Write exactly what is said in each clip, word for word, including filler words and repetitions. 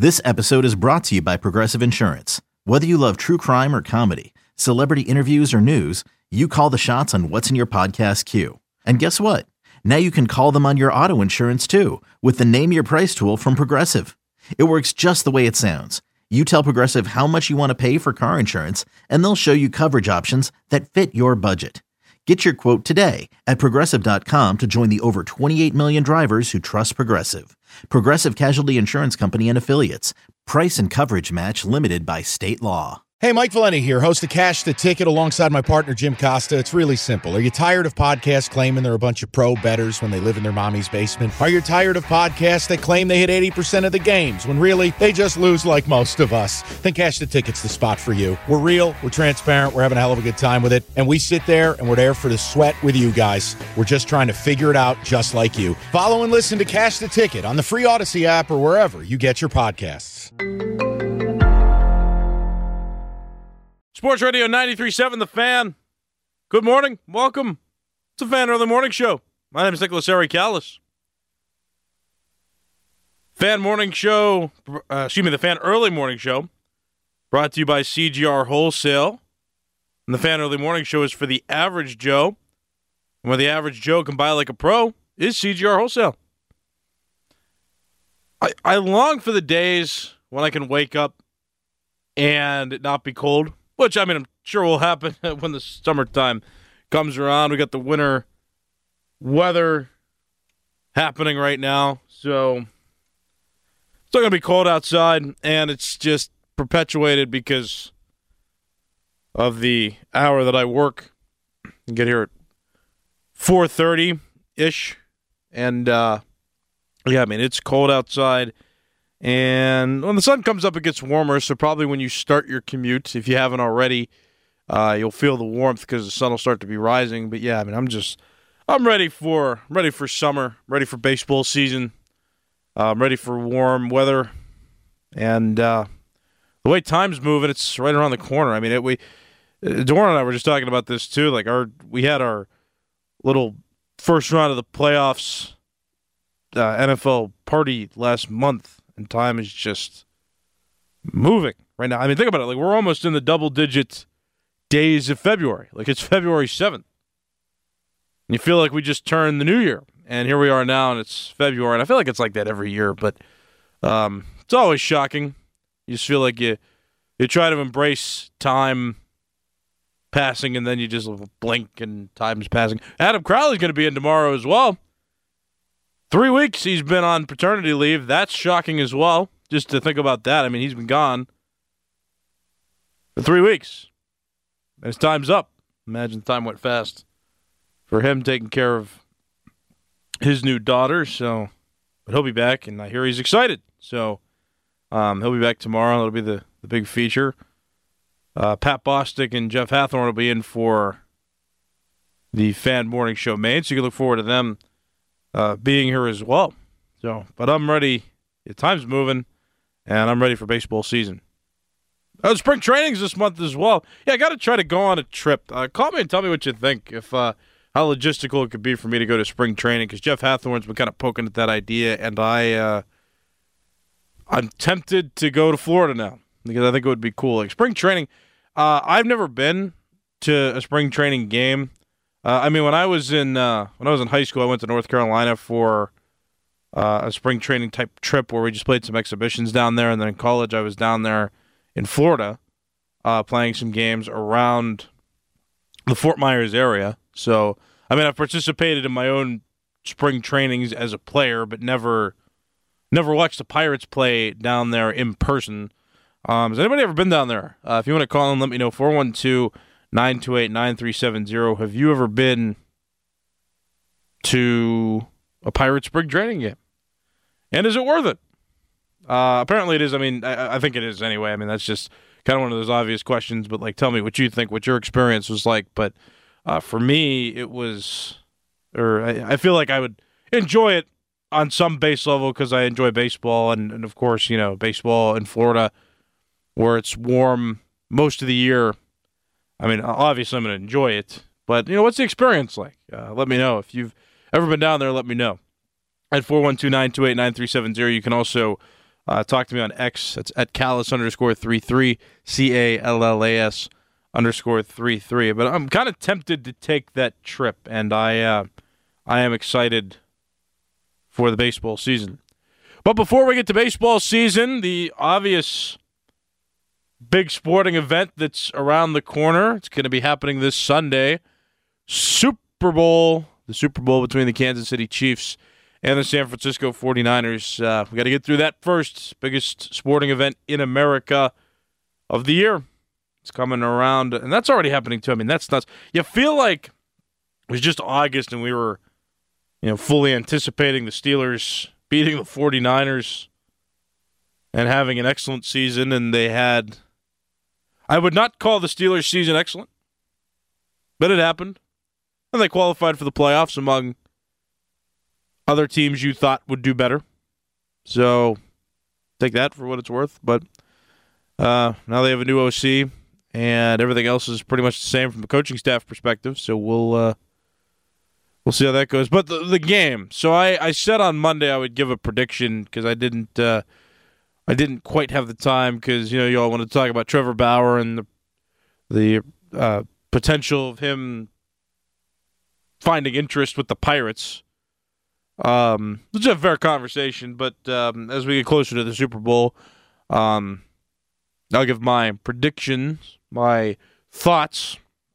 This episode is brought to you by Progressive Insurance. Whether you love true crime or comedy, celebrity interviews or news, you call the shots on what's in your podcast queue. And guess what? Now you can call them on your auto insurance too with the Name Your Price tool from Progressive. It works just the way it sounds. You tell Progressive how much you want to pay for car insurance, and they'll show you coverage options that fit your budget. Get your quote today at Progressive dot com to join the over twenty-eight million drivers who trust Progressive. Progressive Casualty Insurance Company and Affiliates. Price and coverage match limited by state law. Hey, Mike Valenti here, host of Cash the Ticket alongside my partner Jim Costa. It's really simple. Are you tired of podcasts claiming they're a bunch of pro bettors when they live in their mommy's basement? Are you tired of podcasts that claim they hit eighty percent of the games when really they just lose like most of us? Then Cash the Ticket's the spot for you. We're real, we're transparent, we're having a hell of a good time with it, and we sit there and we're there for the sweat with you guys. We're just trying to figure it out just like you. Follow and listen to Cash the Ticket on the free Odyssey app or wherever you get your podcasts. Sports Radio ninety-three point seven, The Fan. Good morning. Welcome. It's the Fan Early Morning Show. My name is Nicholas Aricalis. Fan Morning Show, uh, excuse me, the Fan Early Morning Show, brought to you by C G R Wholesale. And the Fan Early Morning Show is for the average Joe. And where the average Joe can buy like a pro is C G R Wholesale. I, I long for the days when I can wake up and it not be cold. Which, I mean, I'm sure will happen when the summertime comes around. We got the winter weather happening right now. So it's not going to be cold outside, and it's just perpetuated because of the hour that I work. I get here at four thirty-ish, and, uh, yeah, I mean, it's cold outside. And when the sun comes up, it gets warmer, so probably when you start your commute, if you haven't already, uh, you'll feel the warmth because the sun will start to be rising. But, yeah, I mean, I'm just – I'm ready for I'm ready for summer, ready for baseball season. Uh, I'm ready for warm weather. And uh, the way time's moving, it's right around the corner. I mean, it, we Doran and I were just talking about this too. Like, our we had our little first round of the playoffs uh, N F L party last month. And time is just moving right now. I mean, think about it. Like, we're almost in the double-digit days of February. Like, it's February seventh. And you feel like we just turned the new year. And here we are now, and it's February. And I feel like it's like that every year. But um, it's always shocking. You just feel like you you try to embrace time passing, and then you just blink, and time's passing. Adam Crowley's going to be in tomorrow as well. Three weeks he's been on paternity leave. That's shocking as well, just to think about that. I mean, he's been gone for three weeks. And his time's up. Imagine time went fast for him taking care of his new daughter. So, but he'll be back, and I hear he's excited. So um, he'll be back tomorrow. That'll be the, the big feature. Uh, Pat Bostic and Jeff Hathorn will be in for the Fan Morning Show main, so you can look forward to them Uh, being here as well. So, but I'm ready. The time's moving, and I'm ready for baseball season. Oh, spring training's this month as well. Yeah, I got to try to go on a trip. Uh, call me and tell me what you think, if uh, how logistical it could be for me to go to spring training, because Jeff Hathorn's been kind of poking at that idea, and I, uh, I'm tempted to go to Florida now, because I think it would be cool. Like, spring training, uh, I've never been to a spring training game. Uh, I mean, when I was in uh, when I was in high school, I went to North Carolina for uh, a spring training type trip where we just played some exhibitions down there. And then in college, I was down there in Florida uh, playing some games around the Fort Myers area. So, I mean, I've participated in my own spring trainings as a player, but never never watched the Pirates play down there in person. Um, has anybody ever been down there? Uh, if you want to call in, let me know. four one two, nine two eight, nine three seven zero. Have you ever been to a Pirates spring training game? And is it worth it? Uh, apparently it is. I mean, I, I think it is anyway. I mean, that's just kind of one of those obvious questions. But, like, tell me what you think, what your experience was like. But uh, for me, it was, or I, I feel like I would enjoy it on some base level because I enjoy baseball. And, and, of course, you know, baseball in Florida where it's warm most of the year. I mean, obviously I'm going to enjoy it, but, you know, what's the experience like? Uh, let me know. If you've ever been down there, let me know. At four one two, nine two eight, nine three seven zero, you can also Uh, talk to me on X. It's at Callas underscore three three, C A L L A S underscore three three. But I'm kind of tempted to take that trip, and I uh, I am excited for the baseball season. But before we get to baseball season, the obvious big sporting event that's around the corner, it's going to be happening this Sunday, Super Bowl, the Super Bowl between the Kansas City Chiefs and the San Francisco forty-niners. Uh, we got to get through that first. Biggest sporting event in America of the year. It's coming around, and that's already happening too. I mean, that's nuts. You feel like it was just August and we were, you know, fully anticipating the Steelers beating the forty-niners and having an excellent season, and they had, I would not call the Steelers season excellent, but it happened, and they qualified for the playoffs among other teams you thought would do better. So take that for what it's worth, but uh, now they have a new O C, and everything else is pretty much the same from a coaching staff perspective, so we'll uh, We'll see how that goes. But the, the game. So I, I said on Monday I would give a prediction because I didn't uh, I didn't quite have the time because, you know, you all want to talk about Trevor Bauer and the, the uh, potential of him finding interest with the Pirates. Um, it's a fair conversation, but um, as we get closer to the Super Bowl, um, I'll give my predictions, my thoughts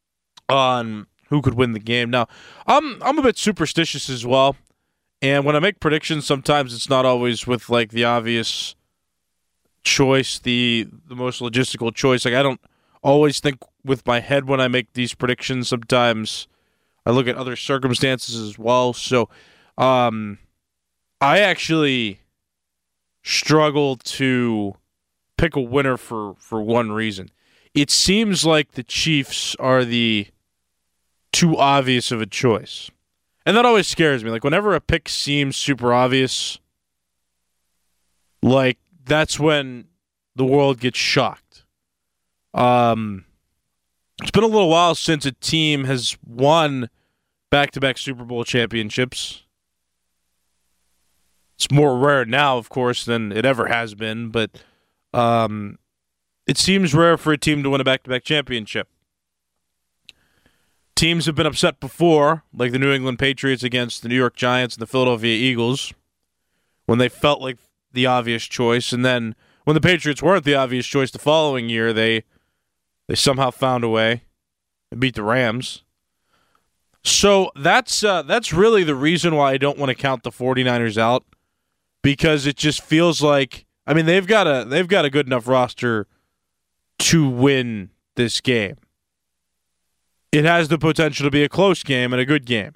on who could win the game. Now, I'm I'm a bit superstitious as well, and when I make predictions, sometimes it's not always with like the obvious choice, the the most logistical choice. Like I don't always think with my head when I make these predictions. Sometimes I look at other circumstances as well. So, um, I actually struggle to pick a winner for for one reason. It seems like the Chiefs are the too obvious of a choice. And that always scares me. Like, whenever a pick seems super obvious, like, that's when the world gets shocked. Um, it's been a little while since a team has won back-to-back Super Bowl championships. It's more rare now, of course, than it ever has been, but um, it seems rare for a team to win a back-to-back championship. Teams have been upset before, like the New England Patriots against the New York Giants and the Philadelphia Eagles, when they felt like the obvious choice. And then when the Patriots weren't the obvious choice the following year, they they somehow found a way and beat the Rams. So that's uh, that's really the reason why I don't want to count the forty-niners out, because it just feels like, I mean, they've got a they've got a good enough roster to win this game. It has the potential to be a close game and a good game.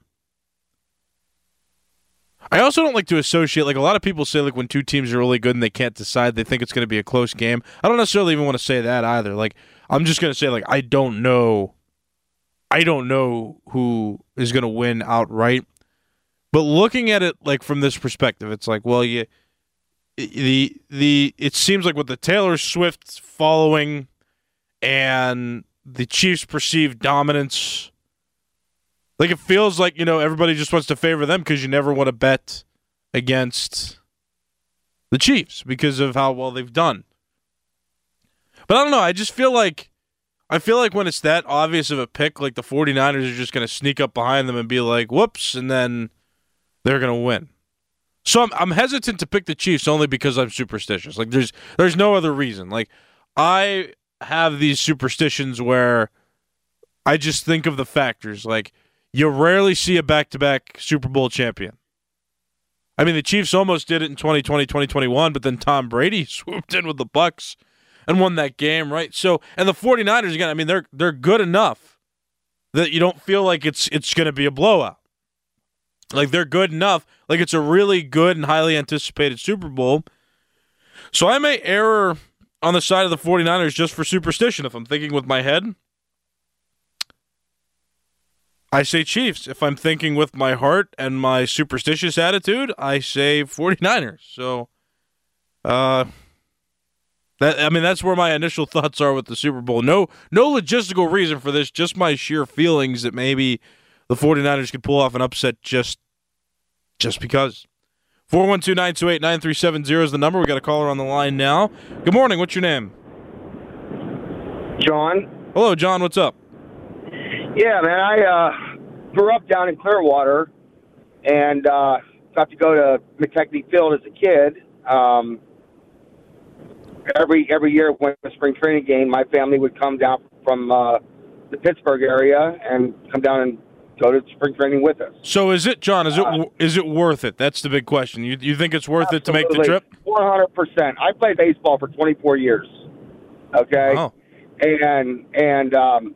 I also don't like to associate, like a lot of people say, like when two teams are really good and they can't decide, they think it's going to be a close game. I don't necessarily even want to say that either. Like, I'm just going to say, like, I don't know. I don't know who is going to win outright. But looking at it, like, from this perspective, it's like, well, you, the the it seems like with the Taylor Swift following and the Chiefs' perceived dominance, like it feels like, you know, everybody just wants to favor them because you never want to bet against the Chiefs because of how well they've done. But I don't know. I just feel like I feel like when it's that obvious of a pick, like the forty-niners are just going to sneak up behind them and be like, whoops, and then they're going to win. So I'm I'm hesitant to pick the Chiefs only because I'm superstitious. Like there's there's no other reason. Like I have these superstitions where I just think of the factors. Like, you rarely see a back-to-back Super Bowl champion. I mean, the Chiefs almost did it in twenty twenty, twenty twenty-one, but then Tom Brady swooped in with the Bucs and won that game, right? So, and the forty-niners, again, I mean, they're they're good enough that you don't feel like it's it's going to be a blowout. Like, they're good enough. Like, it's a really good and highly anticipated Super Bowl. So I may err on the side of the forty-niners just for superstition. If I'm thinking with my head, I say Chiefs. If I'm thinking with my heart and my superstitious attitude, I say forty-niners. So, uh, that I mean, that's where my initial thoughts are with the Super Bowl. No, no logistical reason for this, just my sheer feelings that maybe the forty-niners could pull off an upset just, just because. four one two, nine two eight, nine three seven zero is the number. We got a caller on the line now. Good morning. What's your name? John. Hello, John. What's up? Yeah, man. I uh, grew up down in Clearwater and uh, got to go to McKechnie Field as a kid. Um, every every year when the spring training game, my family would come down from uh, the Pittsburgh area and come down and go to spring training with us. So is it, John, is it Uh, is it worth it? That's the big question. You you think it's worth it to make the trip? one hundred percent. I played baseball for twenty-four years. Okay? Oh. And and um,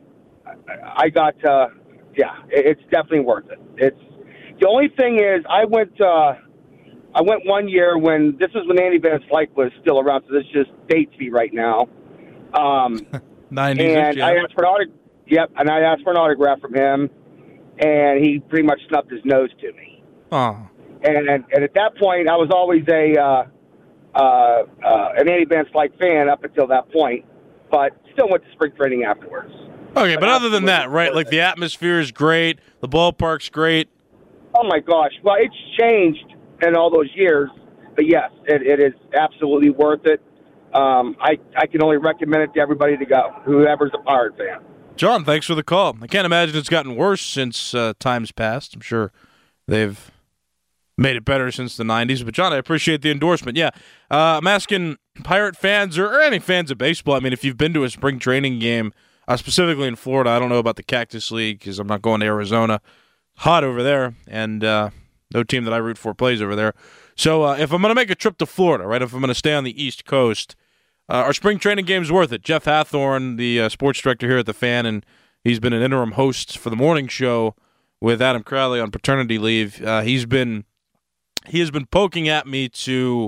I got, uh, yeah, it's definitely worth it. It's the only thing is I went uh, I went one year when this is when Andy Van Slyke was still around, so this just dates me right now. Um, nineties, and yeah. I asked for an autograph. Yep, and I asked for an autograph from him, and he pretty much snubbed his nose to me. Oh. And and, and at that point, I was always a uh, uh, uh, an Andy Van Slyke fan up until that point, but still went to spring training afterwards. Okay, but, but other than that, right, like the atmosphere is great, the ballpark's great. Oh, my gosh. Well, it's changed in all those years, but yes, it, it is absolutely worth it. Um, I, I can only recommend it to everybody to go, whoever's a Pirate fan. John, thanks for the call. I can't imagine it's gotten worse since uh, times past. I'm sure they've made it better since the nineties. But, John, I appreciate the endorsement. Yeah, uh, I'm asking Pirate fans or, or any fans of baseball, I mean, if you've been to a spring training game, uh, specifically in Florida, I don't know about the Cactus League because I'm not going to Arizona. Hot over there, and uh, no team that I root for plays over there. So uh, if I'm going to make a trip to Florida, right, if I'm going to stay on the East Coast, uh, our spring training game's worth it. Jeff Hathorn, the uh, sports director here at The Fan, and he's been an interim host for the morning show with Adam Crowley on paternity leave. Uh, he's been he has been poking at me to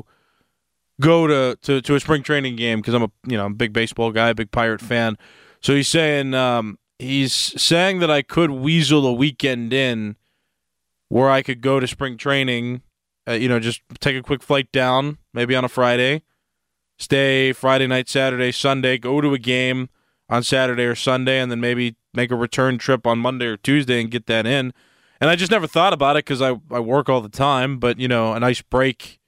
go to, to, to a spring training game because I'm a you know I'm a big baseball guy, big Pirate fan. So he's saying um, he's saying that I could weasel a weekend in where I could go to spring training, uh, you know, just take a quick flight down, maybe on a Friday, stay Friday night, Saturday, Sunday, go to a game on Saturday or Sunday, and then maybe make a return trip on Monday or Tuesday and get that in. And I just never thought about it because I, I work all the time, but, you know, a nice break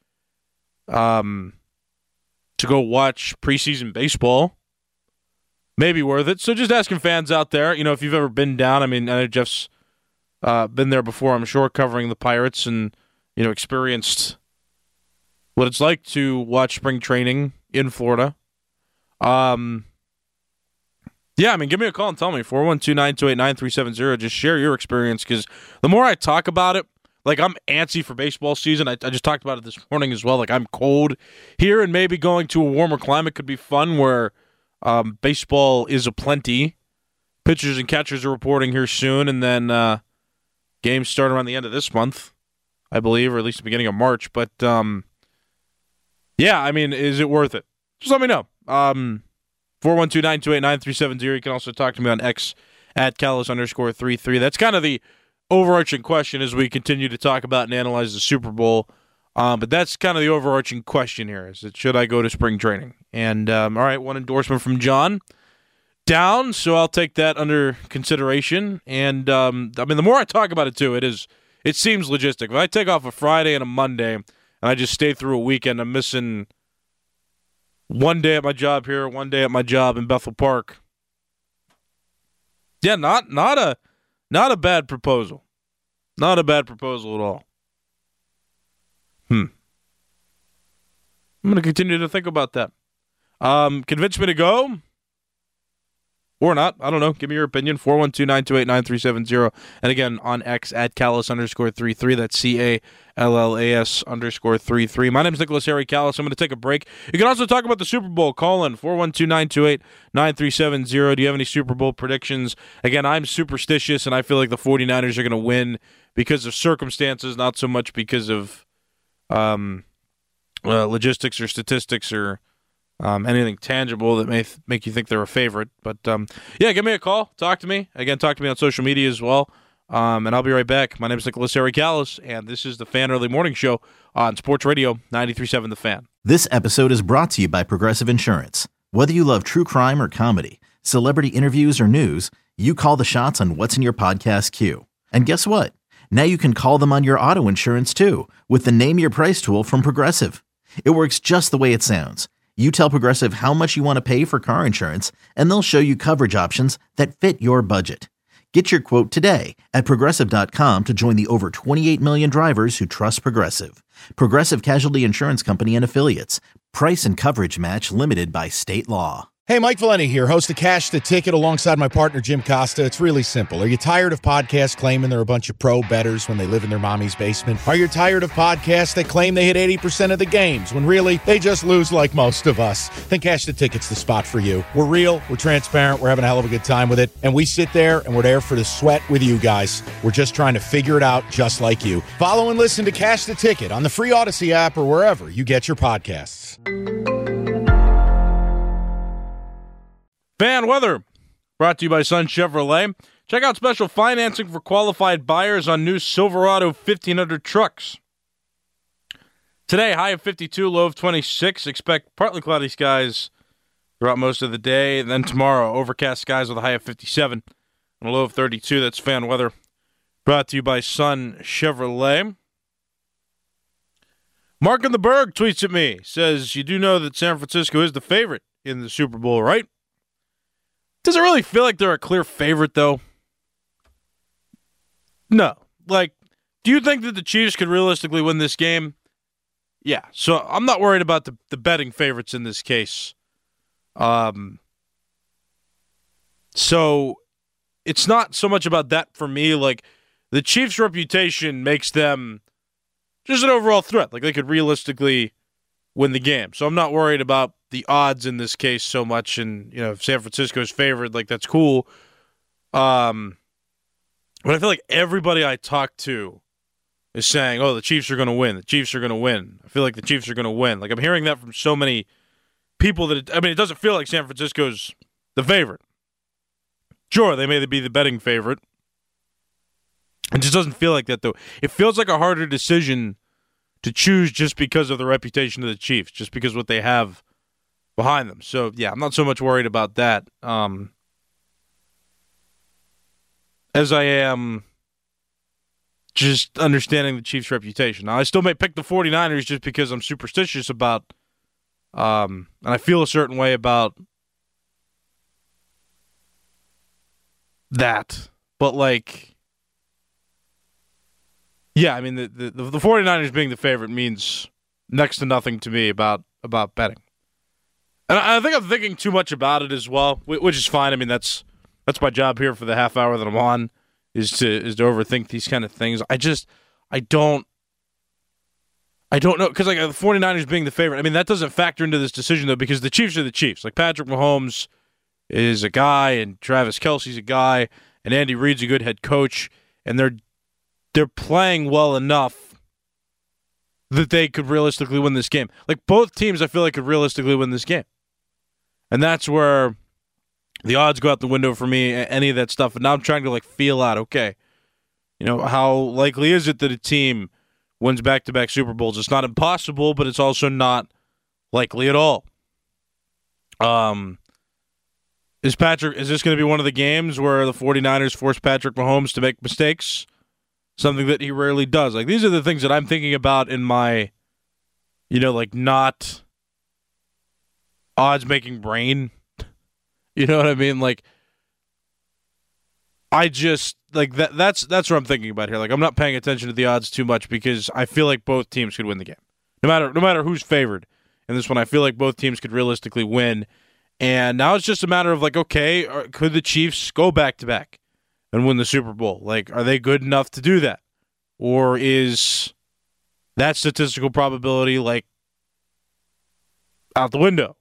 um, to go watch preseason baseball. Maybe worth it. So just asking fans out there, you know, if you've ever been down. I mean, I know Jeff's uh, been there before, I'm sure, covering the Pirates and, you know, experienced what it's like to watch spring training in Florida. Um, yeah, I mean, give me a call and tell me, four one two, nine two eight, nine three seven zero. Just share your experience because the more I talk about it, like I'm antsy for baseball season. I, I just talked about it this morning as well. Like I'm cold here, and maybe going to a warmer climate could be fun where Um, baseball is aplenty. Pitchers and catchers are reporting here soon, and then uh, games start around the end of this month, I believe, or at least the beginning of March. But, um, yeah, I mean, is it worth it? Just let me know. Um, four one two, nine two eight, nine three seven zero. You can also talk to me on X at Callis underscore three three. That's kind of the overarching question as we continue to talk about and analyze the Super Bowl. Um, but that's kind of the overarching question here, is that should I go to spring training? And, um, all right, one endorsement from John. Down, so I'll take that under consideration. And, um, I mean, the more I talk about it, too, it is it seems logistic. If I take off a Friday and a Monday and I just stay through a weekend, I'm missing one day at my job here, one day at my job in Bethel Park. Yeah, not not a not a bad proposal. Not a bad proposal at all. Hmm. I'm going to continue to think about that. Um, convince me to go or not. I don't know. Give me your opinion. four one two, nine two eight, nine three seven zero. And again, on X at Callis underscore three three. That's C A L L A S underscore three three. My name is Nicholas Harry Callis. I'm going to take a break. You can also talk about the Super Bowl. Call in four one two, nine two eight, nine three seven zero. Do you have any Super Bowl predictions? Again, I'm superstitious, and I feel like the 49ers are going to win because of circumstances, not so much because of um, uh, logistics or statistics or Um, anything tangible that may th- make you think they're a favorite. But, um, yeah, give me a call. Talk to me. Again, talk to me on social media as well. Um, and I'll be right back. My name is Nicholas Harry Callis, and this is the Fan Early Morning Show on Sports Radio ninety-three point seven The Fan. This episode is brought to you by Progressive Insurance. Whether you love true crime or comedy, celebrity interviews or news, you call the shots on what's in your podcast queue. And guess what? Now you can call them on your auto insurance too with the Name Your Price tool from Progressive. It works just the way it sounds. You tell Progressive how much you want to pay for car insurance, and they'll show you coverage options that fit your budget. Get your quote today at Progressive dot com to join the over twenty-eight million drivers who trust Progressive. Progressive Casualty Insurance Company and Affiliates. Price and coverage match limited by state law. Hey, Mike Valeni here, host of Cash the Ticket alongside my partner Jim Costa. It's really simple. Are you tired of podcasts claiming they're a bunch of pro bettors when they live in their mommy's basement? Are you tired of podcasts that claim they hit eighty percent of the games when really they just lose like most of us? Then Cash the Ticket's the spot for you. We're real, we're transparent, we're having a hell of a good time with it, and we sit there and we're there for the sweat with you guys. We're just trying to figure it out just like you. Follow and listen to Cash the Ticket on the free Odyssey app or wherever you get your podcasts. Fan weather brought to you by Sun Chevrolet. Check out special financing for qualified buyers on new Silverado fifteen hundred trucks. Today, high of fifty-two, low of twenty-six. Expect partly cloudy skies throughout most of the day. And then tomorrow, overcast skies with a high of fifty-seven and a low of thirty-two. That's fan weather brought to you by Sun Chevrolet. Mark in the Berg tweets at me, says, you do know that San Francisco is the favorite in the Super Bowl, right? Does it really feel like they're a clear favorite, though? No. Like, do you think that the Chiefs could realistically win this game? Yeah. So I'm not worried about the, the betting favorites in this case. Um. So it's not so much about that for me. Like, the Chiefs' reputation makes them just an overall threat. Like, they could realistically win the game. So I'm not worried about the odds in this case so much, and you know, if San Francisco's favored, like that's cool. Um, but I feel like everybody I talk to is saying, "Oh, the Chiefs are going to win. The Chiefs are going to win." I feel like the Chiefs are going to win. Like I'm hearing that from so many people that it, I mean, it doesn't feel like San Francisco's the favorite. Sure, they may be the betting favorite. It just doesn't feel like that though. It feels like a harder decision to choose just because of the reputation of the Chiefs, just because of what they have behind them. So, yeah, I'm not so much worried about that um, as I am just understanding the Chiefs' reputation. Now, I still may pick the 49ers just because I'm superstitious about, um, and I feel a certain way about that. But, like, yeah, I mean, the, the, the 49ers being the favorite means next to nothing to me about, about betting. And I think I'm thinking too much about it as well, which is fine. I mean, that's that's my job here for the half hour that I'm on, is to is to overthink these kind of things. I just, I don't, I don't know, because like the 49ers being the favorite, I mean, that doesn't factor into this decision, though, because the Chiefs are the Chiefs. Like, Patrick Mahomes is a guy, and Travis Kelce's a guy, and Andy Reid's a good head coach, and they're they're playing well enough that they could realistically win this game. Like, both teams, I feel like, could realistically win this game. And that's where the odds go out the window for me, any of that stuff. And now I'm trying to, like, feel out, okay, you know, how likely is it that a team wins back-to-back Super Bowls? It's not impossible, but it's also not likely at all. Um, is Patrick, is this going to be one of the games where the 49ers force Patrick Mahomes to make mistakes? Something that he rarely does. Like, these are the things that I'm thinking about in my, you know, like, not odds-making brain. You know what I mean? Like, I just, like, that. that's that's what I'm thinking about here. Like, I'm not paying attention to the odds too much because I feel like both teams could win the game. No matter no matter who's favored in this one, I feel like both teams could realistically win. And now it's just a matter of, like, okay, could the Chiefs go back-to-back and win the Super Bowl? Like, are they good enough to do that? Or is that statistical probability, like, out the window?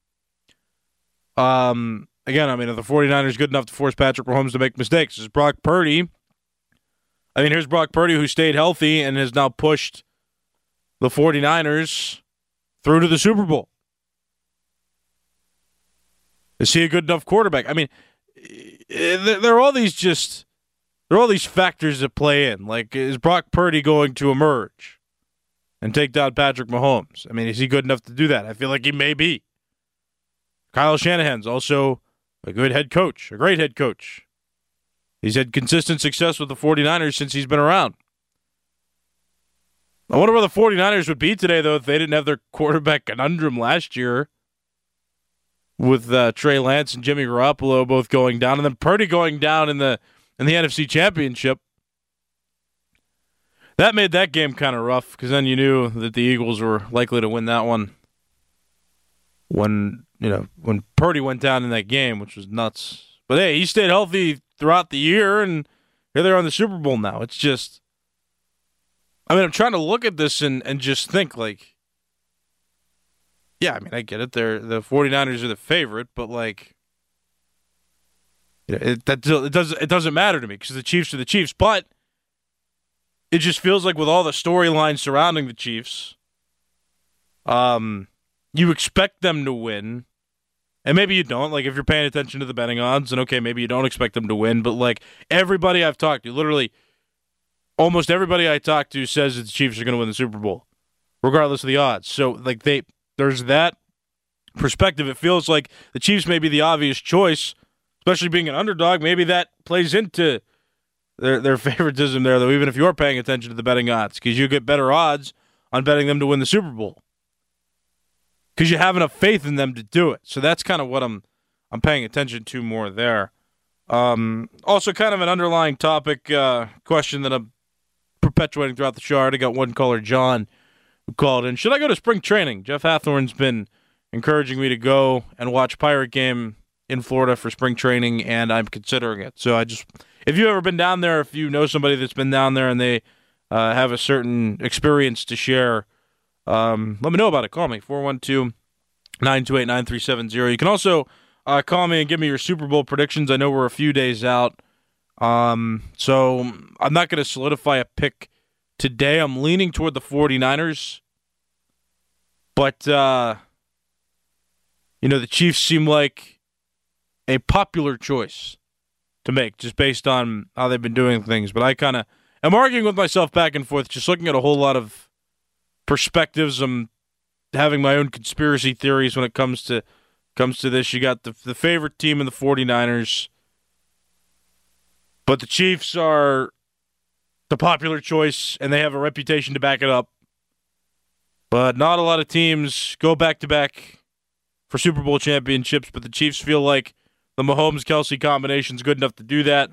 Um, again, I mean, are the 49ers good enough to force Patrick Mahomes to make mistakes? Is Brock Purdy? I mean, here's Brock Purdy, who stayed healthy and has now pushed the 49ers through to the Super Bowl. Is he a good enough quarterback? I mean, there are all these just there are all these factors that play in. Like, is Brock Purdy going to emerge and take down Patrick Mahomes? I mean, is he good enough to do that? I feel like he may be. Kyle Shanahan's also a good head coach, a great head coach. He's had consistent success with the 49ers since he's been around. I wonder where the 49ers would be today, though, if they didn't have their quarterback conundrum last year with uh, Trey Lance and Jimmy Garoppolo both going down, and then Purdy going down in the in the N F C Championship. That made that game kind of rough because then you knew that the Eagles were likely to win that one when, you know, when Purdy went down in that game, which was nuts. But hey, he stayed healthy throughout the year, and here they are in the Super Bowl now. It's just, I mean, I'm trying to look at this and, and just think, like, yeah, I mean, I get it. They're, the 49ers are the favorite, but, like, you know, it, that, it, doesn't, it doesn't matter to me because the Chiefs are the Chiefs. But it just feels like with all the storylines surrounding the Chiefs, um, you expect them to win. And maybe you don't. Like, if you're paying attention to the betting odds, and okay, maybe you don't expect them to win. But, like, everybody I've talked to, literally almost everybody I talk to says that the Chiefs are going to win the Super Bowl, regardless of the odds. So, like, they there's that perspective. It feels like the Chiefs may be the obvious choice, especially being an underdog. Maybe that plays into their their favoritism there, though, even if you're paying attention to the betting odds, because you get better odds on betting them to win the Super Bowl, because you have enough faith in them to do it. So that's kind of what I'm I'm paying attention to more there. Um, also, kind of an underlying topic uh, question that I'm perpetuating throughout the show. I already got one caller, John, who called in. Should I go to spring training? Jeff Hathorn's been encouraging me to go and watch Pirate Game in Florida for spring training, and I'm considering it. So I just, if you've ever been down there, if you know somebody that's been down there and they uh, have a certain experience to share, Um, let me know about it. Call me, four one two, nine two eight, nine three seven zero. You can also uh, call me and give me your Super Bowl predictions. I know we're a few days out, um, so I'm not going to solidify a pick today. I'm leaning toward the 49ers, but, uh, you know, the Chiefs seem like a popular choice to make just based on how they've been doing things. But I kind of am arguing with myself back and forth, just looking at a whole lot of perspectives. I'm having my own conspiracy theories when it comes to comes to this. You got the the favorite team in the 49ers, but the Chiefs are the popular choice, and they have a reputation to back it up. But not a lot of teams go back-to-back for Super Bowl championships, but the Chiefs feel like the Mahomes-Kelsey combination is good enough to do that.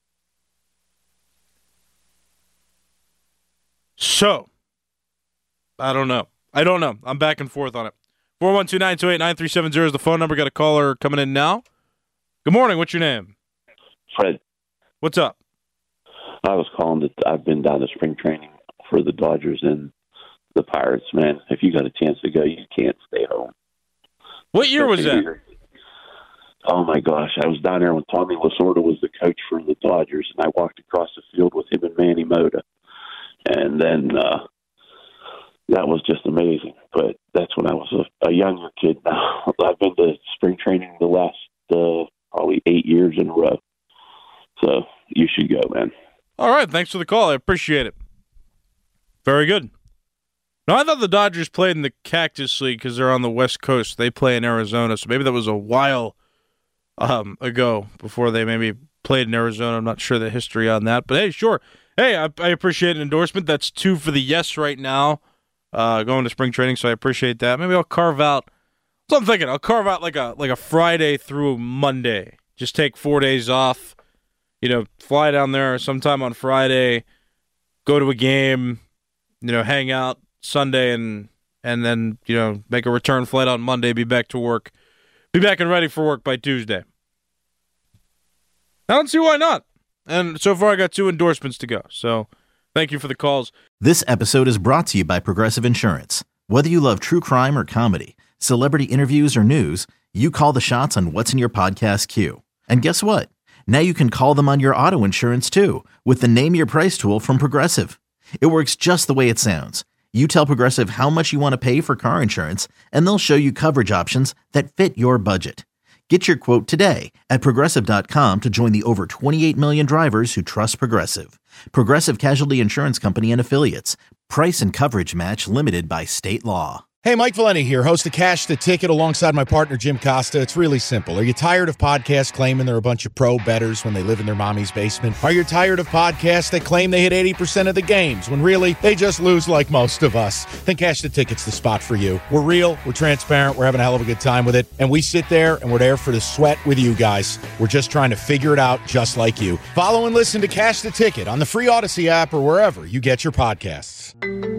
So, I don't know. I don't know. I'm back and forth on it. four one two, nine two eight, nine three seven zero is the phone number. Got a caller coming in now. Good morning. What's your name? Fred. What's up? I was calling that I've been down to spring training for the Dodgers and the Pirates, man. If you got a chance to go, you can't stay home. What year was that? Oh, my gosh. I was down there when Tommy Lasorda was the coach for the Dodgers, and I walked across the field with him and Manny Mota. And then uh, that was just amazing. But that's when I was a, a younger kid now. I've been to spring training the last uh, probably eight years in a row. So you should go, man. All right. Thanks for the call. I appreciate it. Very good. No, I thought the Dodgers played in the Cactus League because they're on the West Coast. They play in Arizona, so maybe that was a while um, ago before they maybe played in Arizona. I'm not sure the history on that. But, hey, sure. Hey, I, I appreciate an endorsement. That's two for the yes right now, uh, going to spring training, so I appreciate that. Maybe I'll carve out – so I'm thinking I'll carve out like a like a Friday through Monday. Just take four days off, you know, fly down there sometime on Friday, go to a game, you know, hang out Sunday, and and then, you know, make a return flight on Monday, be back to work, be back and ready for work by Tuesday. I don't see why not. And so far I got two endorsements to go. So thank you for the calls. This episode is brought to you by Progressive Insurance. Whether you love true crime or comedy, celebrity interviews or news, you call the shots on what's in your podcast queue. And guess what? Now you can call them on your auto insurance too with the Name Your Price tool from Progressive. It works just the way it sounds. You tell Progressive how much you want to pay for car insurance, and they'll show you coverage options that fit your budget. Get your quote today at Progressive dot com to join the over twenty-eight million drivers who trust Progressive. Progressive Casualty Insurance Company and Affiliates. Price and coverage match limited by state law. Hey, Mike Valenti here, host of Cash the Ticket alongside my partner, Jim Costa. It's really simple. Are you tired of podcasts claiming they're a bunch of pro bettors when they live in their mommy's basement? Are you tired of podcasts that claim they hit eighty percent of the games when really they just lose like most of us? Then Cash the Ticket's the spot for you. We're real, we're transparent, we're having a hell of a good time with it, and we sit there and we're there for the sweat with you guys. We're just trying to figure it out just like you. Follow and listen to Cash the Ticket on the free Odyssey app or wherever you get your podcasts.